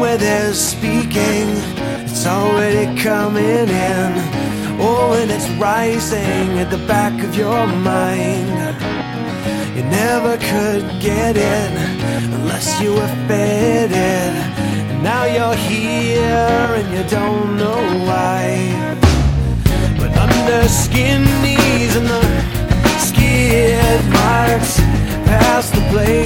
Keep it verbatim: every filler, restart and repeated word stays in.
where they're speaking, it's already coming in. Oh, and it's rising at the back of your mind. You never could get in unless you were fed it. And now you're here and you don't know why. But under skin knees and the skid marks past the place